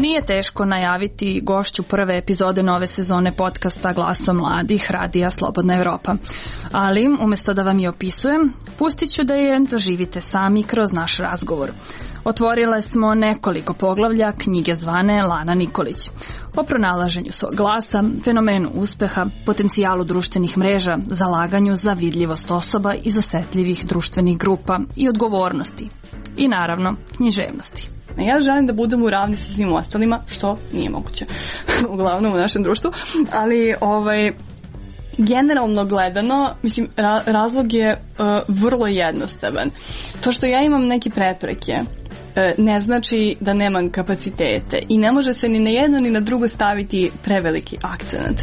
Nije teško najaviti gošću prve epizode nove sezone podcasta Glasom mladih Radija Slobodna Evropa. Ali, umjesto da vam je opisujem, pustit ću da je doživite sami kroz naš razgovor. Otvorile smo nekoliko poglavlja knjige zvane Lana Nikolić. O pronalaženju svog glasa, fenomenu uspeha, potencijalu društvenih mreža, zalaganju za vidljivost osoba iz osetljivih društvenih grupa i odgovornosti. I naravno, književnosti. Ja želim da budem u ravni sa svim ostalima, što nije moguće, uglavnom u našem društvu, ali generalno gledano, mislim, razlog je vrlo jednostavan. To što ja imam neke prepreke ne znači da nemam kapacitete i ne može se ni na jedno ni na drugo staviti preveliki akcenat.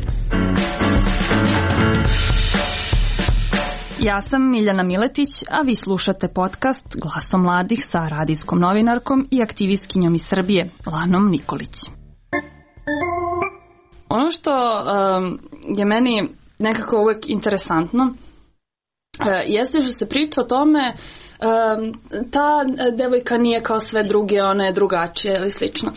Ja sam Miljana Miletić, a vi slušate podcast Glasom mladih sa radijskom novinarkom i aktivistkinjom iz Srbije, Lanom Nikolić. Ono što je meni nekako uvek interesantno jeste što se priča o tome ta devojka nije kao sve druge, ona je drugačija ili slično.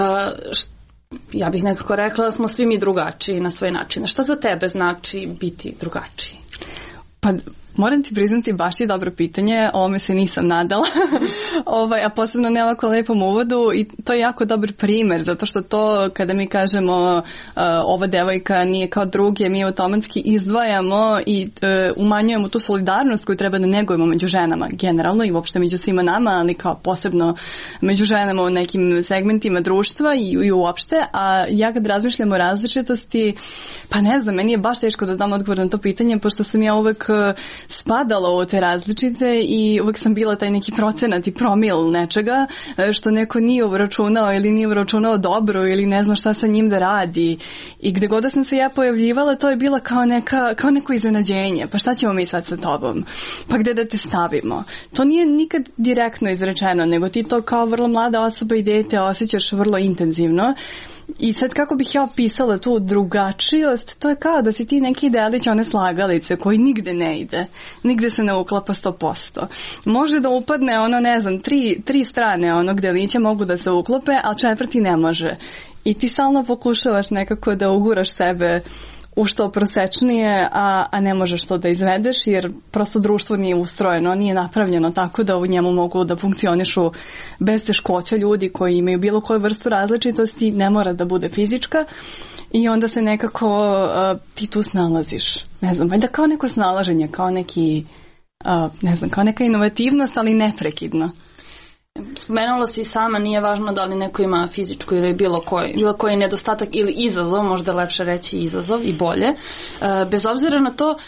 Ja bih nekako rekla da smo svi mi drugačiji na svoj način. Šta za tebe znači biti drugačiji? Pa moram ti priznati, baš je dobro pitanje, ovome se nisam nadala, a posebno ne ovako lepom uvodu i to je jako dobar primer, zato što to kada mi kažemo ova devojka nije kao druge, mi automatski izdvajamo i umanjujemo tu solidarnost koju treba da negujemo među ženama generalno i uopšte među svima nama, ali kao posebno među ženama u nekim segmentima društva i uopšte, a ja kad razmišljam o različitosti, pa ne znam, meni je baš teško da dam odgovor na to pitanje, pošto sam ja uvek spadala u te različite i uvek sam bila taj neki procenat i promil nečega što neko nije uračunao ili nije uračunao dobro ili ne zna šta sa njim da radi i gde god da sam se ja pojavljivala to je bila kao neko iznenađenje, pa šta ćemo mi sad sa tobom, pa gde da te stavimo. To nije nikad direktno izrečeno, nego ti to kao vrlo mlada osoba i dete osjećaš vrlo intenzivno. I sad kako bih ja opisala tu drugačijost, to je kao da si ti neki delić one slagalice koji nigde ne ide, nigde se ne uklapa 100%. Može da upadne ono, ne znam, tri strane onog delića mogu da se uklope, a četvrti ne može. I ti stalno pokušavaš nekako da uguraš sebe u što prosečnije, a ne možeš to da izvedeš jer prosto društvo nije ustrojeno, nije napravljeno tako da u njemu mogu da funkcionišu bez teškoća ljudi koji imaju bilo koju vrstu različitosti, ne mora da bude fizička i onda se nekako ti tu snalaziš. Ne znam, valjda kao neko snalaženje, kao neki, ne znam, kao neka inovativnost, ali neprekidno. Spomenula si sama, nije važno da li neko ima fizičku ili bilo koji nedostatak ili izazov, možda lepše reći izazov i bolje. Bez obzira na to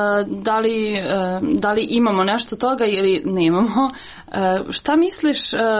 da li imamo nešto toga ili nemamo, šta misliš,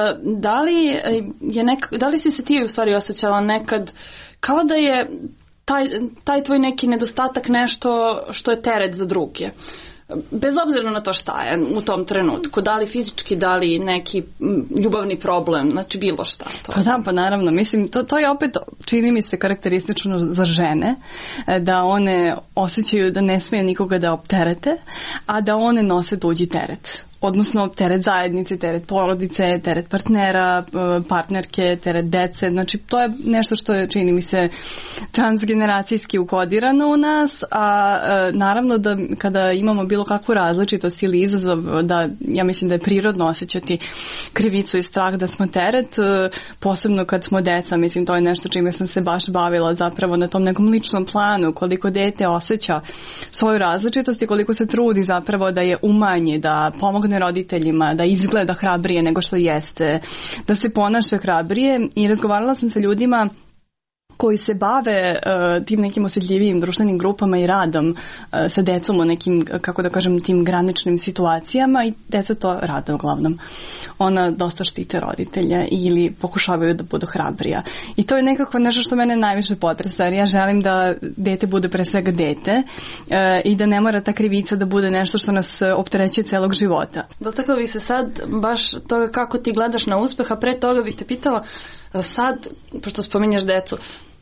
da li si se ti u stvari osjećala nekad kao da je taj tvoj neki nedostatak nešto što je teret za druge? Bez obzira na to šta je u tom trenutku, da li fizički, da li neki ljubavni problem, znači bilo šta. Pa naravno, mislim, to je opet, čini mi se karakteristično za žene, da one osjećaju da ne smije nikoga da opterete, a da one nose tuđi teret. Odnosno teret zajednice, teret porodice, teret partnera, partnerke, teret dece. Znači to je nešto što je, čini mi se, transgeneracijski ukodirano u nas, a naravno da kada imamo bilo kakvu različitost ili izazov, da ja mislim da je prirodno osjećati krivicu i strah da smo teret, posebno kad smo deca, mislim to je nešto čime sam se baš bavila zapravo na tom nekom ličnom planu, koliko dete osjeća svoju različitost i koliko se trudi zapravo da je umanji, da pomogne roditeljima, da izgleda hrabrije nego što jeste, da se ponaša hrabrije i razgovarala sam sa ljudima koji se bave tim nekim osjetljivijim društvenim grupama i radom sa decom u nekim, kako da kažem, tim graničnim situacijama i deca to rade uglavnom. Ona dosta štite roditelja ili pokušavaju da budu hrabrija. I to je nekako nešto što mene najviše potresa, jer ja želim da dete bude pre svega dete i da ne mora ta krivica da bude nešto što nas opterećuje celog života. Dotakla bih se sad baš toga kako ti gledaš na uspeh, a pre toga bih te pitala sad, pošto spominješ decu,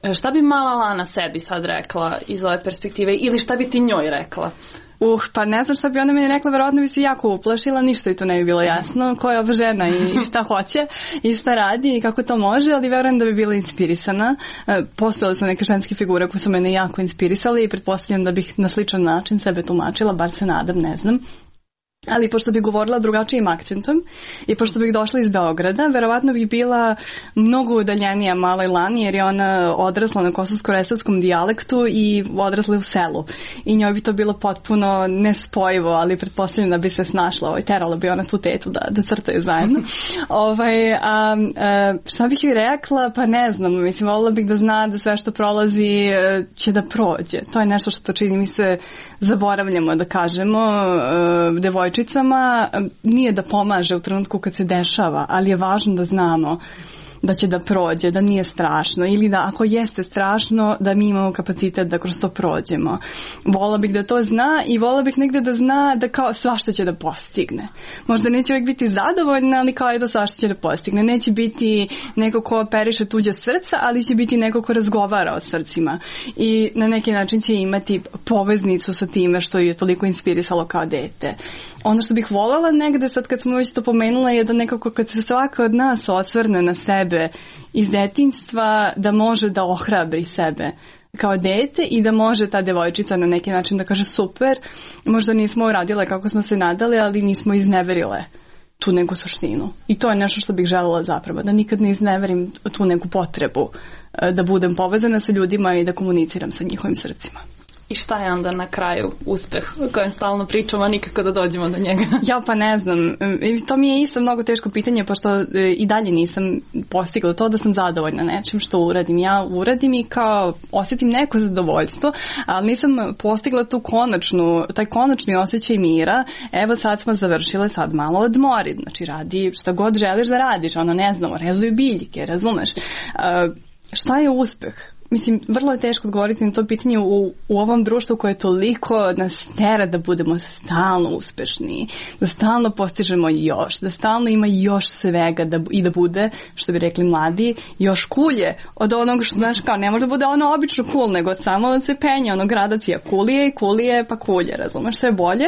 Šta bi mala Lana sebi sad rekla iz ove perspektive ili šta bi ti njoj rekla? Pa ne znam šta bi ona meni rekla, verovatno bi se jako uplašila, ništa i to ne bi bilo jasno, ko je ova žena i šta hoće i šta radi i kako to može, ali verujem da bi bila inspirisana. Postojale su neke ženske figure koje su mene jako inspirisale i pretpostavljam da bih na sličan način sebe tumačila, bar se nadam, ne znam. Ali pošto bih govorila drugačijim akcentom i pošto bih došla iz Beograda, verovatno bih bila mnogo udaljenija maloj Lani, jer je ona odrasla na kosovsko-resavskom dijalektu i odrasla u selu. I njoj bi to bilo potpuno nespojivo, ali pretpostavljam da bi se snašla, terala bi ona tu tetu da crtaju zajedno. Šta bih joj rekla? Pa ne znam, mislim, volila bih da zna da sve što prolazi će da prođe. To je nešto što čini mi se zaboravljamo da kažemo devojčicama, nije da pomaže u trenutku kad se dešava, ali je važno da znamo da će da prođe, da nije strašno ili da ako jeste strašno da mi imamo kapacitet da kroz to prođemo. Vola bih da to zna i vola bih negde da zna da kao svašta će da postigne. Možda neće uvijek biti zadovoljna, ali kao je to svašta će da postigne. Neće biti neko ko operiše tuđe srca, ali će biti neko ko razgovara o srcima i na neki način će imati poveznicu sa time što je toliko inspirisalo kao dete. Ono što bih voljela negde, sad kad smo već to pomenula, je da nekako kad se svaka od nas osvrne na sebe iz detinjstva, da može da ohrabri sebe kao dete i da može ta devojčica na neki način da kaže super, možda nismo uradile kako smo se nadali, ali nismo izneverile tu neku suštinu. I to je nešto što bih želela zapravo, da nikad ne izneverim tu neku potrebu da budem povezana sa ljudima i da komuniciram sa njihovim srcima. I šta je onda na kraju uspeh o kojem stalno pričamo, a nikako da dođemo do njega? Ja pa ne znam. To mi je isto mnogo teško pitanje, pošto i dalje nisam postigla to da sam zadovoljna nečim što uradim. Ja uradim i kao osjetim neko zadovoljstvo, ali nisam postigla taj konačni osjećaj mira. Evo sad smo završile, sad malo odmori. Znači radi šta god želiš da radiš. Ono ne znamo, rezuju biljke, razumeš? Šta je uspeh? Mislim, vrlo je teško odgovoriti na to pitanje u ovom društvu koje toliko nas tera da budemo stalno uspešni, da stalno postižemo još, da stalno ima još svega i da bude, što bi rekli mladi, još kulje od onog što, znaš, kao ne može da bude ono obično cool, nego samo da se penje, ono gradacija kulije pa kulje, razumeš, sve bolje.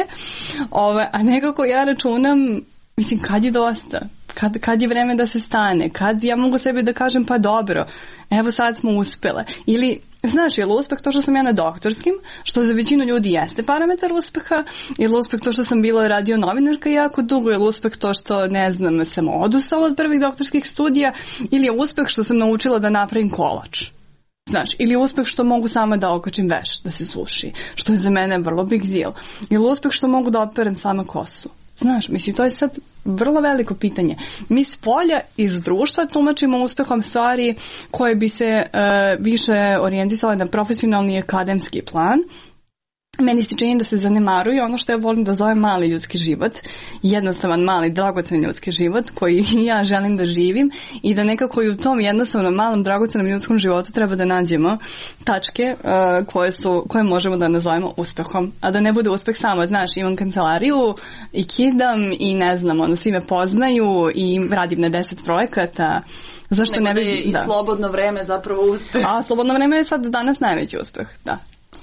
A nekako ja računam, mislim, kad je dosta? Kad je vreme da se stane? Kad ja mogu sebi da kažem pa dobro, evo sad smo uspele? Ili, znaš, je li uspeh to što sam ja na doktorskim, što za većinu ljudi jeste parametar uspeha, ili uspeh to što sam bila radio novinarka jako dugo, ili uspeh to što, ne znam, sam odustala od prvih doktorskih studija, ili je uspeh što sam naučila da napravim kolač. Znaš, ili uspeh što mogu sama da okačim veš, da se suši, što je za mene vrlo big deal. Ili uspeh što mogu da operem sama kosu. Znaš, mislim, to je sad vrlo veliko pitanje. Mi s polja iz društva tumačimo uspehom stvari koje bi se više orijentisale na profesionalni i akademski plan. Meni se čini da se zanemaruje ono što ja volim da zovem mali ljudski život, jednostavan, mali, dragocen ljudski život koji ja želim da živim i da nekako i u tom jednostavnom, malom, dragocenom ljudskom životu treba da nađemo tačke koje možemo da nazovemo uspehom. A da ne bude uspeh samo, znaš, imam kancelariju i kidam i ne znam, svi me poznaju i radim na 10 projekata. Zašto ne bi... I slobodno vreme zapravo uspeh. A slobodno vreme je sad danas najveći uspeh, da.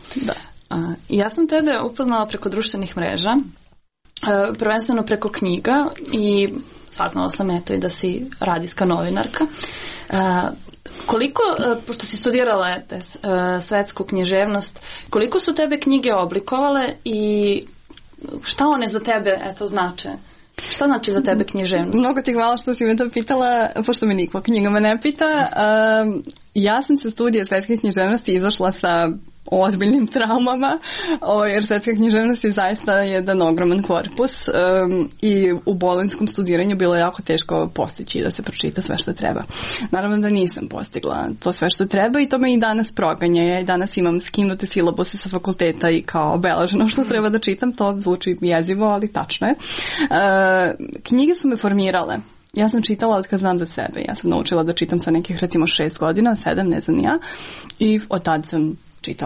Ja sam tebe upoznala preko društvenih mreža, prvenstveno preko knjiga i saznala sam eto i da si radijska novinarka. Koliko, pošto si studirala svetsku književnost, koliko su tebe knjige oblikovale i šta one za tebe znače? Šta znači za tebe književnost? Mnogo ti hvala što si me to pitala, pošto me niko knjigama ne pita. Ja sam sa studija svetske književnosti izašla sa ozbiljnim traumama, jer svetska književnost je zaista jedan ogroman korpus i u bolonjskom studiranju bilo je jako teško postići da se pročita sve što treba. Naravno da nisam postigla to sve što treba i to me i danas proganja. Ja i danas imam skinute silabuse sa fakulteta i kao obeleženo što treba da čitam, to zvuči jezivo, ali tačno je. Knjige su me formirale. Ja sam čitala od kad znam za sebe. Ja sam naučila da čitam sa nekih recimo 6 godina, 7, ne znam ja. I od tad sam čitala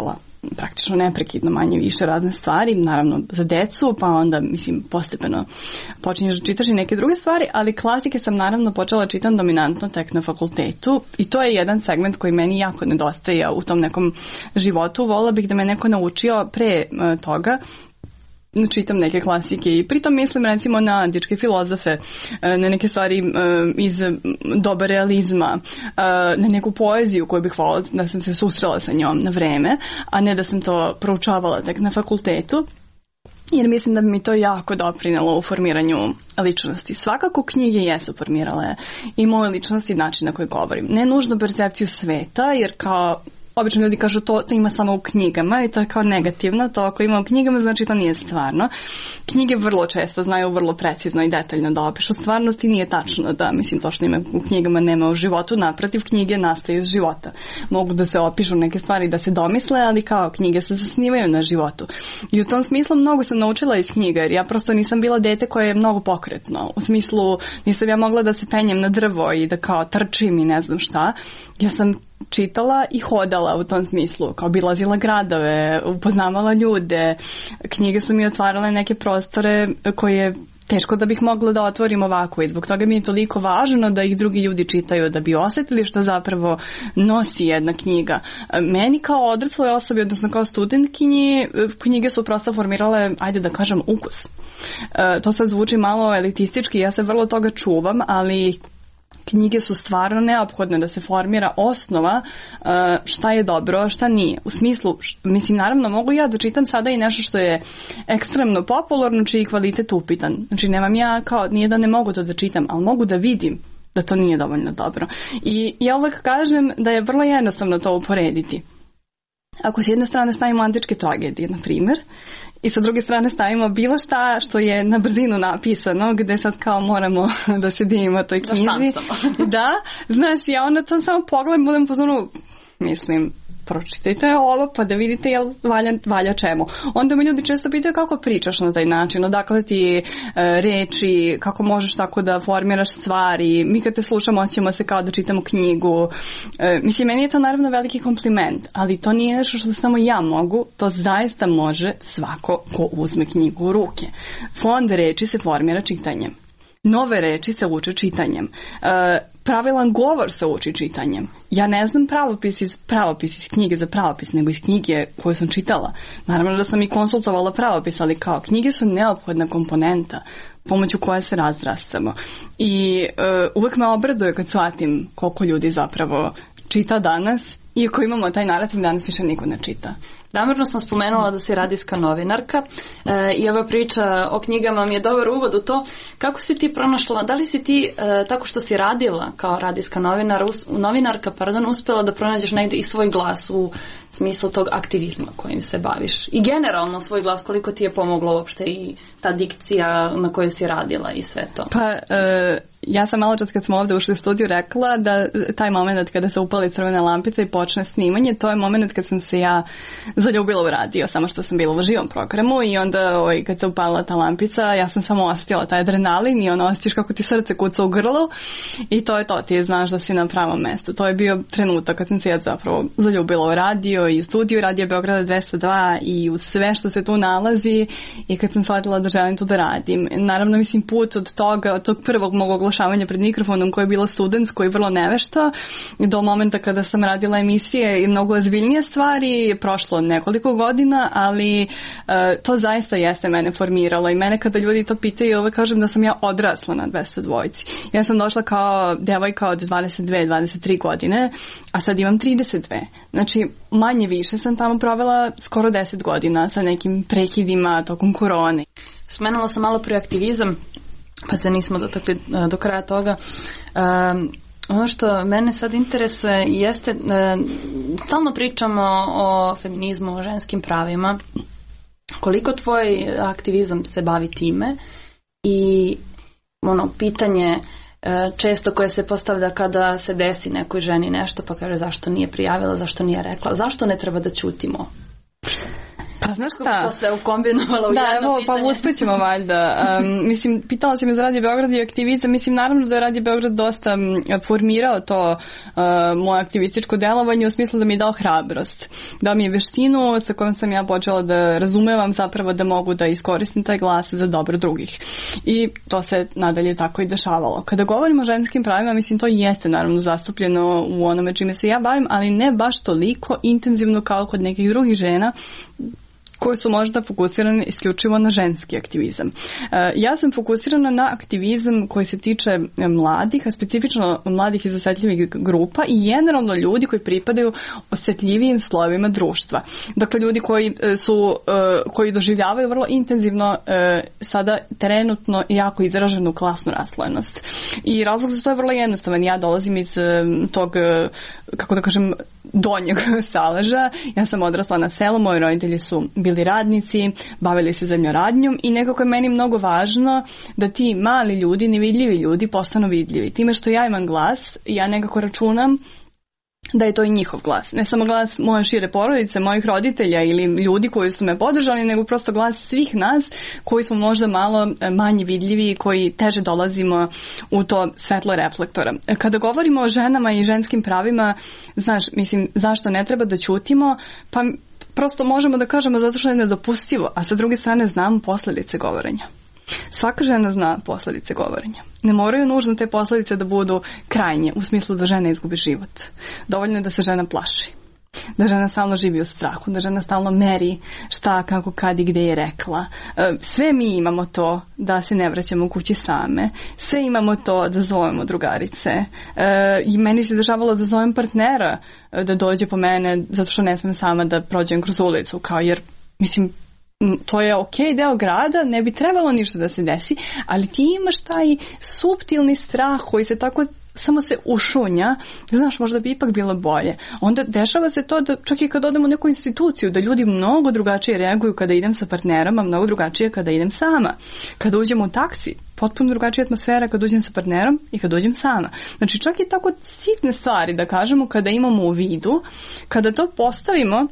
praktično neprekidno manje više razne stvari, naravno za decu, pa onda, mislim, postepeno počinješ da čitaš i neke druge stvari, ali klasike sam naravno počela čitam dominantno tek na fakultetu i to je jedan segment koji meni jako nedostaje u tom nekom životu. Volila bih da me neko naučio pre toga, čitam neke klasike i pritom mislim recimo na antičke filozofe, na neke stvari iz doba realizma, na neku poeziju koju bih volila da sam se susrela sa njom na vreme, a ne da sam to proučavala tek na fakultetu. Jer mislim da bi mi to jako doprinelo u formiranju ličnosti. Svakako knjige jesu formirale i moje ličnosti i način na koji govorim. Ne nužno percepciju sveta, jer kao obično ljudi kažu to ima samo u knjigama i to je kao negativno, to ako ima u knjigama znači to nije stvarno. Knjige vrlo često znaju vrlo precizno i detaljno da opišu stvarnost i nije tačno da, mislim, to što ima u knjigama nema u životu, naprotiv, knjige nastaju iz života. Mogu da se opišu neke stvari da se domisle, ali kao knjige se zasnivaju na životu. I u tom smislu mnogo sam naučila iz knjiga, jer ja prosto nisam bila dete koje je mnogo pokretno. U smislu nisam ja mogla da se penjem na drvo i da kao trčim i ne znam šta. Ja sam čitala i hodala u tom smislu, kao obilazila gradove, upoznavala ljude, knjige su mi otvarale neke prostore koje teško da bih mogla da otvorim ovako i zbog toga mi je toliko važno da ih drugi ljudi čitaju, da bi osjetili što zapravo nosi jedna knjiga. Meni kao odrasloj osobi, odnosno kao studentkinji, knjige su prosto formirale, ajde da kažem, ukus. To sad zvuči malo elitistički, ja se vrlo toga čuvam, ali knjige su stvarno neophodne da se formira osnova šta je dobro, a šta nije. U smislu, mislim, naravno mogu ja da čitam sada i nešto što je ekstremno popularno, čiji kvalitet upitan. Znači, nemam ja kao, nije da ne mogu to da čitam, ali mogu da vidim da to nije dovoljno dobro. I ja uvek kažem da je vrlo jednostavno to uporediti. Ako s jedne strane stavimo antičke tragedije, na primjer, i sa druge strane stavimo bilo šta što je na brzinu napisano, gde sad kao moramo da se divimo toj knjizi. Da, znaš, ja onda to samo pogledam, budem pozorno, mislim, pročitajte ovo pa da vidite jel valja čemu. Onda me ljudi često pitaju kako pričaš na taj način, odakle ti reči, kako možeš tako da formiraš stvari. Mi kad te slušamo osjećamo se kao da čitamo knjigu. Mislim, meni je to naravno veliki kompliment, ali to nije nešto što samo ja mogu, to zaista može svako ko uzme knjigu u ruke. Fond reči se formira čitanjem. Nove reči se uče čitanjem. Pravilan govor se uči čitanjem. Ja ne znam pravopis iz knjige za pravopis, nego iz knjige koju sam čitala. Naravno da sam i konsultovala pravopis, ali kao knjige su neophodna komponenta pomoću koje se razrastamo. I uvek me obraduje kad shvatim koliko ljudi zapravo čita danas, iako imamo taj narativ danas više niko ne čita. Namjerno sam spomenula da si radijska novinarka i ova priča o knjigama mi je dobar uvod u to. Kako si ti pronašla, da li si ti tako što si radila kao radijska novinarka, uspjela da pronađeš negdje i svoj glas u smislu tog aktivizma kojim se baviš? I generalno svoj glas, koliko ti je pomoglo uopšte i ta dikcija na kojoj si radila i sve to? Pa, ja sam malo čas kad smo ovdje ušli u studiju rekla da taj moment kada se upali crvena lampica i počne snimanje, to je moment kad sam se ja zaljubila u radio, samo što sam bila u živom programu i onda kad se upalila ta lampica, ja sam samo osjetila taj adrenalin i osjetiš kako ti srce kuca u grlu i to je to, ti znaš da si na pravom mjestu. To je bio trenutak kad sam se ja zapravo zaljubila u radio i u studiju Radio Beograda 202 i u sve što se tu nalazi i kad sam shvatila da želim tu da radim. Naravno, mislim, put od toga, od tog prvog mog oglašavanja pred mikrofonom koje je bilo studentsko i vrlo nevešta, do momenta kada sam radila emisije i mnogo ozbiljnije stvari, prošlo nekoliko godina, ali to zaista jeste mene formiralo i mene kada ljudi to pitaju, uvek kažem da sam ja odrasla na 202. Ja sam došla kao devojka od 22-23 godine, a sad imam 32. Znači, manje više sam tamo provela skoro 10 godina sa nekim prekidima tokom korone. Spomenula sam malo prije aktivizam, pa se nismo dotakli do kraja toga. Ono što mene sad interesuje jeste, stalno pričamo o feminizmu, o ženskim pravima. Koliko tvoj aktivizam se bavi time i pitanje često koje se postavlja kada se desi nekoj ženi nešto pa kaže zašto nije prijavila, zašto nije rekla, zašto ne treba da ćutimo? Pa znaš šta? To sve ukombinovala u jedno pitanje. Pa uspećemo valjda. Mislim, pitala si me za Radio Beograd i aktivizam. Mislim, naravno da je Radio Beograd dosta formirao to moje aktivističko delovanje u smislu da mi je dao hrabrost. Dao mi je veštinu sa kojom sam ja počela da razumevam zapravo da mogu da iskoristim taj glas za dobro drugih. I to se nadalje tako i dešavalo. Kada govorimo o ženskim pravima, mislim, to jeste naravno zastupljeno u onome čime se ja bavim, ali ne baš toliko intenzivno kao kod nekih drugih žena koje su možda fokusirane isključivo na ženski aktivizam. Ja sam fokusirana na aktivizam koji se tiče mladih, a specifično mladih iz osetljivih grupa i generalno ljudi koji pripadaju osetljivijim slojevima društva. Dakle, ljudi koji doživljavaju vrlo intenzivno sada trenutno jako izraženu klasnu raslojenost. I razlog za to je vrlo jednostavan. Ja dolazim iz tog, kako da kažem, donjeg Saleža. Ja sam odrasla na selu, moji roditelji su bili radnici, bavili se zemljoradnjom i nekako je meni mnogo važno da ti mali ljudi, nevidljivi ljudi postanu vidljivi. Time što ja imam glas, ja nekako računam da je to i njihov glas. Ne samo glas moje šire porodice, mojih roditelja ili ljudi koji su me podržali, nego prosto glas svih nas koji smo možda malo manje vidljivi i koji teže dolazimo u to svetlo reflektora. Kada govorimo o ženama i ženskim pravima, znaš, mislim, zašto ne treba da ćutimo? Pa prosto možemo da kažemo zato što je nedopustivo, a sa druge strane znamo posledice govorenja. Svaka žena zna posledice govorenja. Ne moraju nužno te posledice da budu krajnje, u smislu da žena izgubi život. Dovoljno je da se žena plaši. Da žena stalno živi u strahu, da žena stalno meri šta, kako, kad i gde je rekla. Sve mi imamo to da se ne vraćamo kući same. Sve imamo to da zovemo drugarice. I meni se dešavalo da zovem partnera da dođe po mene zato što ne smem sama da prođem kroz ulicu. Kao jer, mislim, to je okej deo grada, ne bi trebalo ništa da se desi, ali ti imaš taj suptilni strah koji se tako samo se ušunja, znaš, možda bi ipak bilo bolje. Onda dešava se to da čak i kad odem u neku instituciju, da ljudi mnogo drugačije reaguju kada idem sa partnerom, a mnogo drugačije kada idem sama. Kada uđem u taksi, potpuno drugačija atmosfera kad uđem sa partnerom i kad uđem sama. Znači, čak i tako sitne stvari, da kažemo, kada imamo u vidu, kada to postavimo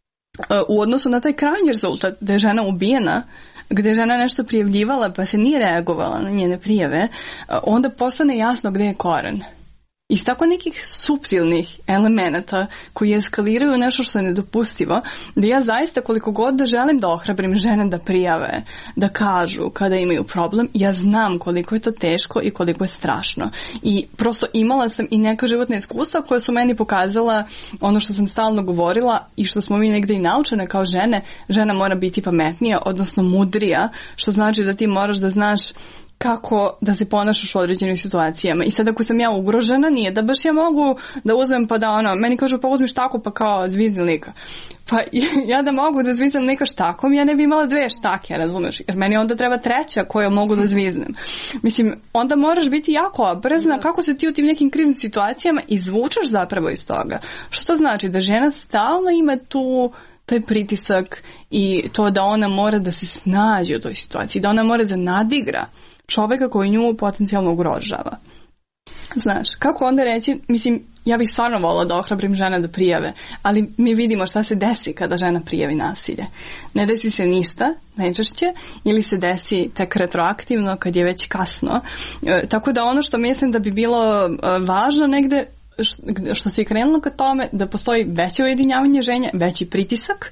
u odnosu na taj krajnji rezultat da je žena ubijena, gde je žena nešto prijavljivala pa se nije reagovala na njene prijave, onda postane jasno gde je koren. Iz tako nekih suptilnih elemenata koji eskaliraju nešto što je nedopustivo, da ja zaista koliko god da želim da ohrabrim žene da prijave, da kažu kada imaju problem, ja znam koliko je to teško i koliko je strašno. I prosto imala sam i neka životna iskustva koja su meni pokazala ono što sam stalno govorila i što smo mi negde i naučene kao žene. Žena mora biti pametnija, odnosno mudrija, što znači da ti moraš da znaš kako da se ponašaš u određenim situacijama. I sad ako sam ja ugrožena, nije da baš ja mogu da uzmem pa da meni kažu pa uzmi štaku pa kao zvizni lika. Pa ja da mogu da zviznem neka štakom, ja ne bi imala 2 štake, razumeš? Jer meni onda treba 3 koju mogu da zviznem. Mislim, onda moraš biti jako oprezna kako se ti u tim nekim kriznim situacijama izvučeš zapravo iz toga. Što to znači? Da žena stalno ima taj pritisak i to da ona mora da se snađe u toj situaciji, da ona mora da nadigra čoveka koji nju potencijalno ugrožava. Znaš, kako onda reći, mislim, ja bih stvarno volila da ohrabrim žene da prijave, ali mi vidimo šta se desi kada žena prijavi nasilje. Ne desi se ništa, najčešće, ili se desi tek retroaktivno kad je već kasno. Tako da ono što mislim da bi bilo važno negde, što se je krenulo ka tome, da postoji veće ujedinjavanje žena, veći pritisak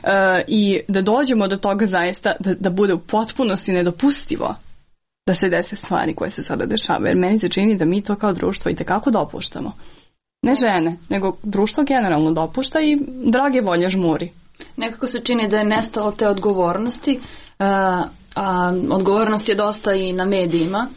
i da dođemo do toga zaista da bude u potpunosti nedopustivo da se dese stvari koje se sada dešavaju. Jer meni se čini da mi to kao društvo itekako dopuštamo. Ne žene, nego društvo generalno dopušta i drage volje žmuri. Nekako se čini da je nestalo te odgovornosti, a odgovornost je dosta i na medijima.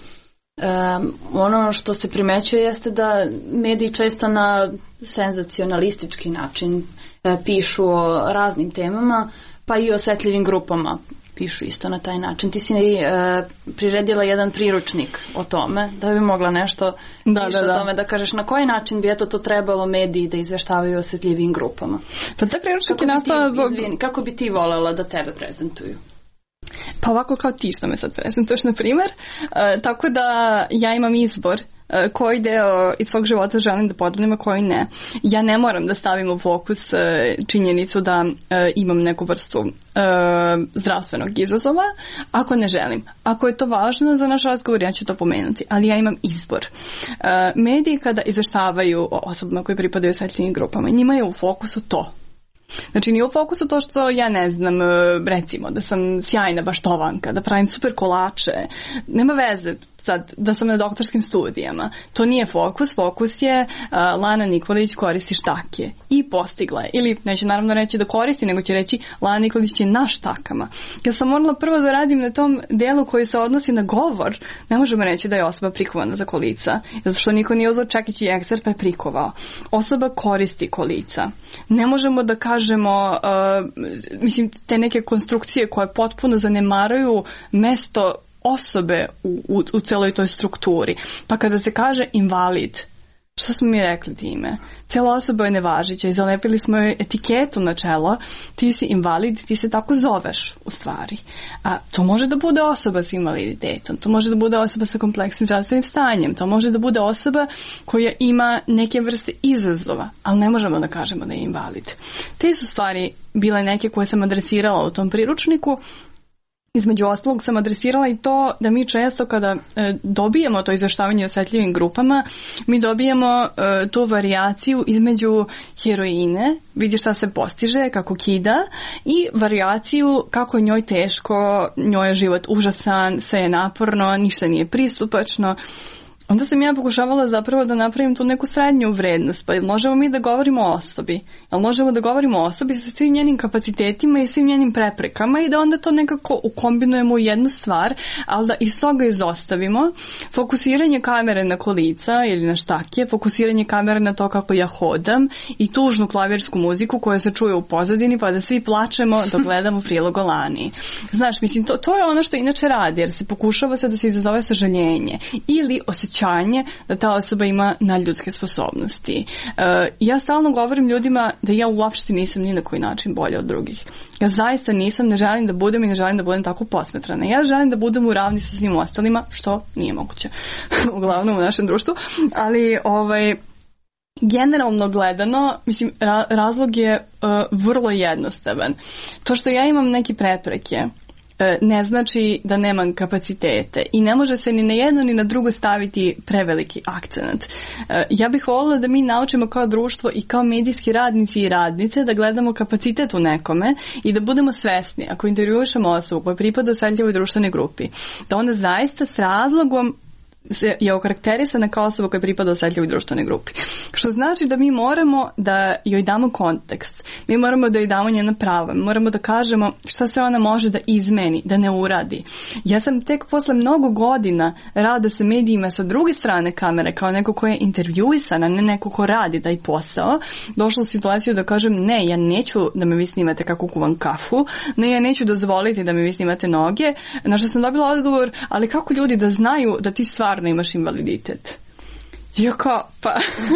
Ono što se primećuje jeste da mediji često na senzacionalistički način pišu o raznim temama, pa i o osetljivim grupama pišu isto na taj način. Ti si priredila jedan priručnik o tome, da bi mogla nešto o tome da kažeš na koji način bi to trebalo mediji da izveštavaju o osetljivim grupama. Pa taj priručnik je nastao... Kako bi ti voljela da tebe prezentuju? Pa ovako kao ti što me sad prezentuješ, na primjer. Tako da ja imam izbor koji deo iz svog života želim da podelim, a koji ne. Ja ne moram da stavim u fokus činjenicu da imam neku vrstu zdravstvenog izazova, ako ne želim. Ako je to važno za naš razgovor, ja ću to pomenuti, ali ja imam izbor. Mediji kada izveštavaju o osobama koje pripadaju osetljivim grupama, njima je u fokusu to. Znači, nije u fokusu to što ja ne znam, recimo, da sam sjajna baštovanka, da pravim super kolače. Nema veze sad da sam na doktorskim studijama. To nije fokus. Fokus je Lana Nikolić koristi štake i postigla je. Ili neće naravno reći da koristi, nego će reći Lana Nikolić je na štakama. Ja sam morala prvo da radim na tom delu koji se odnosi na govor. Ne možemo reći da je osoba prikovana za kolica, zato što niko nije uzeo čekić i ekser pa je prikovao. Osoba koristi kolica. Ne možemo da kažemo, mislim, te neke konstrukcije koje potpuno zanemaraju mesto osobe u celoj toj strukturi. Pa kada se kaže invalid, što smo mi rekli time? Cela osoba je nevažića i zalepili smo joj etiketu na čelo, ti si invalid, ti se tako zoveš u stvari. A to može da bude osoba sa invaliditetom, to može da bude osoba sa kompleksnim zdravstvenim stanjem, to može da bude osoba koja ima neke vrste izazova, ali ne možemo da kažemo da je invalid. Te su stvari bile neke koje sam adresirala u tom priručniku. Između ostalog sam adresirala i to da mi često kada dobijemo to izveštavanje o osetljivim grupama, mi dobijemo tu varijaciju između heroine, vidi šta se postiže, kako kida, i varijaciju kako je njoj teško, njoj je život užasan, sve je naporno, ništa nije pristupačno. Onda sam ja pokušavala zapravo da napravim tu neku srednju vrednost. Pa možemo mi da govorimo o osobi? Jel možemo da govorimo o osobi sa svim njenim kapacitetima i svim njenim preprekama i da onda to nekako ukombinujemo u jednu stvar, ali da iz toga izostavimo fokusiranje kamere na kolica ili na štake, fokusiranje kamere na to kako ja hodam i tužnu klavirsku muziku koja se čuje u pozadini pa da svi plačemo dok gledamo prilog o Lani. Znaš, mislim, to je ono što inače radi, jer se pokušava se da se izazove sažaljenje ili osjećanje da ta osoba ima nadljudske sposobnosti. Ja stalno govorim ljudima da ja uopšte nisam ni na koji način bolja od drugih. Ja zaista nisam, ne želim da budem i ne želim da budem tako posmetrana. Ja želim da budem u ravni sa svim ostalima, što nije moguće. Uglavnom u našem društvu. Ali generalno gledano, mislim, razlog je vrlo jednostavan. To što ja imam neke prepreke ne znači da nemam kapacitete i ne može se ni na jedno ni na drugo staviti preveliki akcenat. Ja bih voljela da mi naučimo kao društvo i kao medijski radnici i radnice da gledamo kapacitet u nekome i da budemo svesni ako intervjušemo osobu koja pripada osetljivoj društvenoj grupi, da ona zaista s razlogom je okarakterisana kao osoba koja pripada osetljivoj društvenoj grupi. Što znači da mi moramo da joj damo kontekst. Mi moramo da joj damo njena prava. Mi moramo da kažemo šta se ona može da izmeni, da ne uradi. Ja sam tek posle mnogo godina rada sa medijima sa druge strane kamere, kao neko ko je intervjuisana, ne neko ko radi taj posao, došla u situaciju da kažem ne, ja neću da me vi snimate kako kuvam kafu, ne, ja neću dozvoliti da me vi snimate noge. Na što sam dobila odgovor, ali kako ljudi da znaju da ti stvarno imaš invaliditet? Ja kao, pa,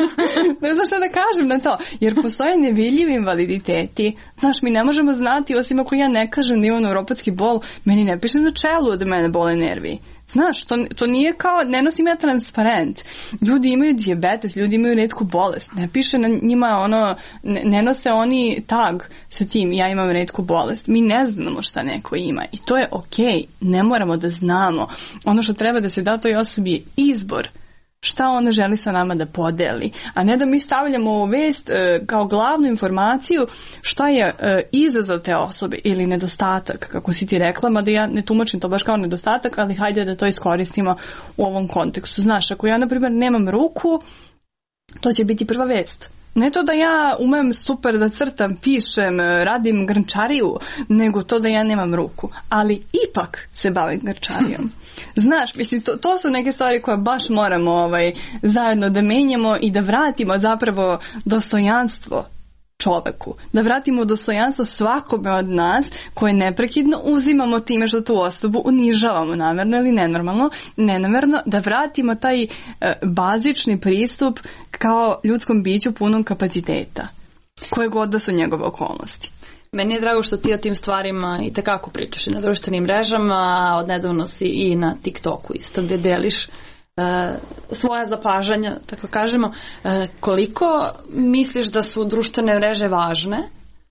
ne znam šta da kažem na to, jer postoje nevidljivi invaliditeti. Znaš, mi ne možemo znati, osim ako ja ne kažem da imam neuropatski bol, meni ne piše na čelu da mene bole nervi. Znaš, to nije kao, ne nosim ja transparent. Ljudi imaju dijabetes, ljudi imaju retku bolest. Ne piše na njima ne nose oni tag sa tim, ja imam retku bolest. Mi ne znamo šta neko ima i to je okej, ne moramo da znamo. Ono što treba da se da toj osobi je izbor. Šta ona želi sa nama da podeli, a ne da mi stavljamo ovu vest kao glavnu informaciju šta je izazov te osobe ili nedostatak, kako si ti rekla, mada ja ne tumačim to baš kao nedostatak, ali hajde da to iskoristimo u ovom kontekstu. Znaš, ako ja, na primjer, nemam ruku, to će biti prva vest. Ne to da ja umem super da crtam, pišem, radim grnčariju, nego to da ja nemam ruku, ali ipak se bavim grnčarijom. Znaš, mislim, to su neke stvari koje baš moramo zajedno da menjamo i da vratimo zapravo dostojanstvo čoveku. Da vratimo dostojanstvo svakome od nas koje neprekidno uzimamo time što tu osobu unižavamo namerno ili nenamerno, da vratimo taj bazični pristup kao ljudskom biću punom kapaciteta, koje god da su njegove okolnosti. Meni je drago što ti o tim stvarima i tekako pričaš i na društvenim mrežama, a odnedavno si i na TikToku isto gdje deliš svoja zapažanja, tako kažemo. Koliko misliš da su društvene mreže važne?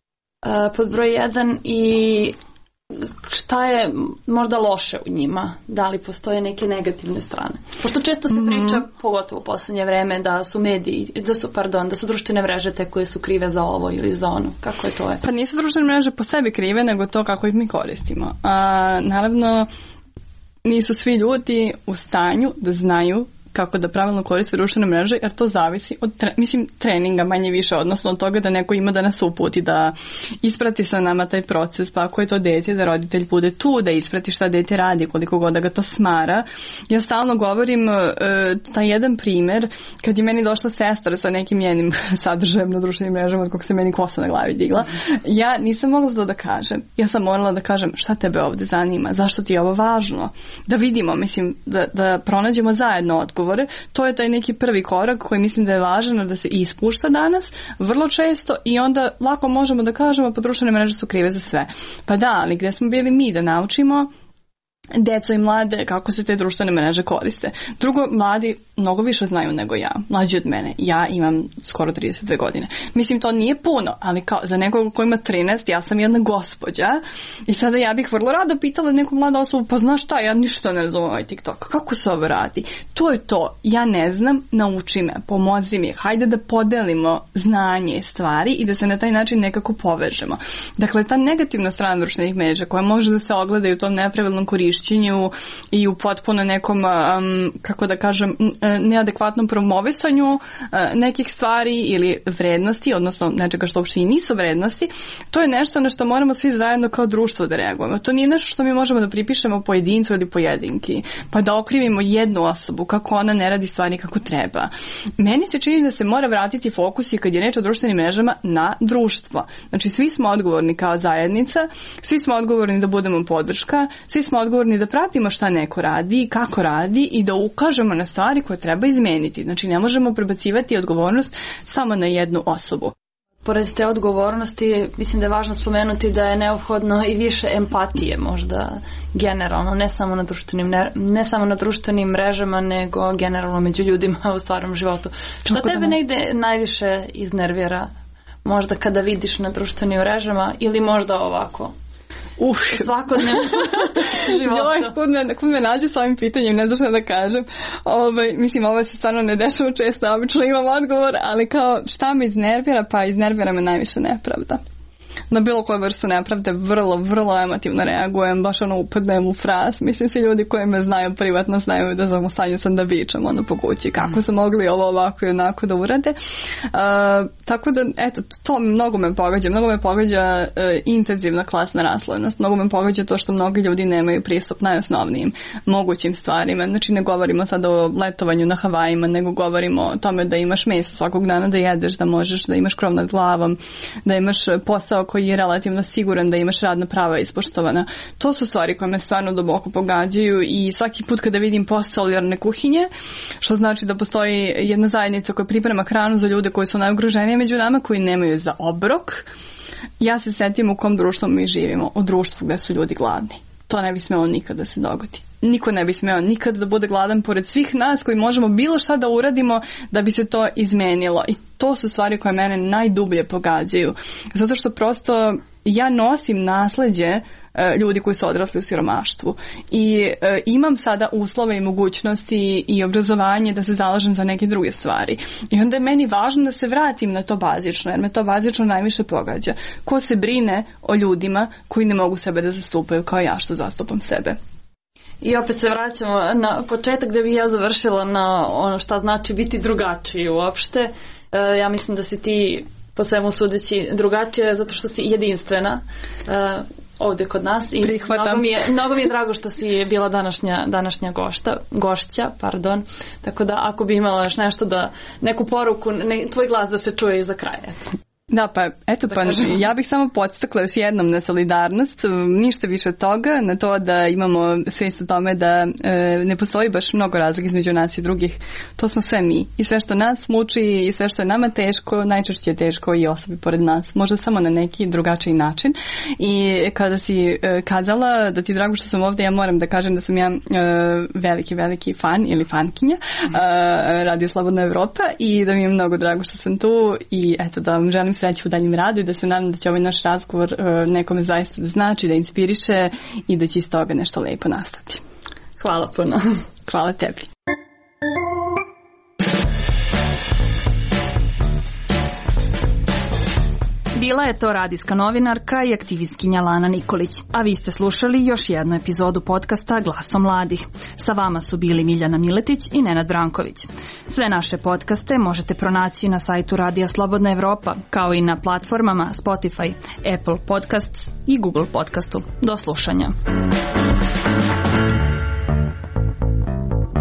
Pod broj 1 i šta je možda loše u njima? Da li postoje neke negativne strane? Pošto često se priča, pogotovo u poslednje vreme, da su mediji, da su društvene mreže te koje su krive za ovo ili za ono. Kako je to? Pa nisu društvene mreže po sebi krive, nego to kako ih mi koristimo. Naravno, nisu svi ljudi u stanju da znaju kako da pravilno koriste društvene mreže, jer to zavisi od treninga manje više, odnosno od toga da neko ima da nas uputi, da isprati sa nama taj proces, pa ako je to dete, da roditelj bude tu, da isprati šta dete radi, koliko god da ga to smara. Ja stalno govorim taj jedan primer, kad je meni došla sestra sa nekim njenim sadržajem na društvenim mrežama, od kog se meni kosa na glavi digla, ja nisam mogla to da kažem. Ja sam morala da kažem šta tebe ovde zanima, zašto ti je ovo važno, da vidimo, da pronađemo zajedno odgovor. To je taj neki prvi korak koji mislim da je važno da se ispušta danas vrlo često i onda lako možemo da kažemo pa društvene mreže su krive za sve. Pa da, ali gde smo bili mi da naučimo deco i mlade kako se te društvene mreže koriste. Drugo, mladi mnogo više znaju nego ja, mlađi od mene. Ja imam skoro 32 godine. Mislim, to nije puno, ali kao za nekog ko ima 13, ja sam jedna gospođa i sada ja bih vrlo rado pitala neku mladu osobu, pa znaš šta, ja ništa ne razumem ovaj TikTok. Kako se ovo radi? To je to. Ja ne znam, nauči me, pomozi mi. Hajde da podelimo znanje, stvari i da se na taj način nekako povežemo. Dakle, ta negativna strana društvenih mreža koja može da se ogleda i u tom nepravilnom korišćenju i u potpuno nekom, kako da kažem, neadekvatnom promovisanju nekih stvari ili vrednosti, odnosno nečega što uopšte i nisu vrednosti, to je nešto na što moramo svi zajedno kao društvo da reagujemo. To nije nešto što mi možemo da pripišemo pojedincu ili pojedinki, pa da okrivimo jednu osobu kako ona ne radi stvari kako treba. Meni se čini da se mora vratiti fokus i kad je reč o društvenim mrežama na društvo. Znači, svi smo odgovorni kao zajednica, svi smo odgovorni da budemo podrška, svi smo odgovorni da pratimo šta neko radi, kako radi i da ukažemo na stvari koje treba izmeniti. Znači, ne možemo prebacivati odgovornost samo na jednu osobu. Pored te odgovornosti, mislim da je važno spomenuti da je neophodno i više empatije možda generalno, ne samo na društvenim mrežama, nego generalno među ljudima u stvarnom životu. Šta tebe negde najviše iznervira? Možda kada vidiš na društvenim mrežama ili možda ovako? Svakodnevno životu. Kud me nađe s ovim pitanjem, ne znam šta da kažem. Mislim, ovo se stvarno ne dešava često, obično imam odgovor, ali kao šta me iznervira, pa iznervira me najviše nepravda. Na bilo koju vrstu nepravde vrlo, vrlo emotivno reagujem, baš upadnem u fraz. Mislim, svi ljudi koji me znaju privatno znaju da sam u stanju sam da vičem po kući kako su mogli ovo ovako i onako da urade. Tako da, eto, to mnogo me pogađa intenzivna klasna raslojenost, mnogo me pogađa to što mnogi ljudi nemaju pristup najosnovnijim mogućim stvarima. Znači, ne govorimo sad o letovanju na Havajima, nego govorimo o tome da imaš meso svakog dana da jedeš, da možeš da imaš krov nad glavom, da imaš posao koji je relativno siguran, da imaš radna prava ispoštovana. To su stvari koje me stvarno duboko pogađaju i svaki put kada vidim post solidarne kuhinje, što znači da postoji jedna zajednica koja priprema hranu za ljude koji su najugroženiji među nama, koji nemaju za obrok, ja se setim u kom društvu mi živimo, u društvu gde su ljudi gladni. To ne bi smelo nikada da se dogodi. Niko ne bi smeo nikada da bude gladan pored svih nas koji možemo bilo šta da uradimo da bi se to izmenilo. I to su stvari koje mene najdublje pogađaju. Zato što prosto ja nosim nasleđe ljudi koji su odrasli u siromaštvu i imam sada uslove i mogućnosti i obrazovanje da se zalažem za neke druge stvari. I onda je meni važno da se vratim na to bazično, jer me to bazično najviše pogađa. Ko se brine o ljudima koji ne mogu sebe da zastupaju kao ja što zastupam sebe? I opet se vraćamo na početak gde bih ja završila na ono šta znači biti drugačiji uopšte. Ja mislim da si ti po svemu sudeći drugačija zato što si jedinstvena ovde kod nas. I mnogo mi je drago što si bila današnja gošća. Tako da ako bi imala još nešto neku poruku, tvoj glas da se čuje i za kraj. Da, pa eto, pa ja bih samo podstakla još jednom na solidarnost, ništa više od toga, na to da imamo svijest o tome da ne postoji baš mnogo razlika između nas i drugih. To smo sve mi. I sve što nas muči i sve što je nama teško, najčešće je teško i osobi pored nas. Možda samo na neki drugačiji način. I kada si kazala da ti je drago što sam ovdje, ja moram da kažem da sam ja veliki fan ili fankinja Radio Slobodna Evropa i da mi je mnogo drago što sam tu i eto da vam želim sreću u daljem radu i da se nadam da će ovaj naš razgovor nekome zaista da znači, da inspiriše i da će iz toga nešto lepo nastati. Hvala puno. Hvala tebi. Bila je to radijska novinarka i aktivistkinja Lana Nikolić, a vi ste slušali još jednu epizodu podcasta Glasom mladih. Sa vama su bili Miljana Miletić i Nenad Branković. Sve naše podcaste možete pronaći na sajtu Radija Slobodna Evropa, kao i na platformama Spotify, Apple Podcasts i Google Podcastu. Do slušanja.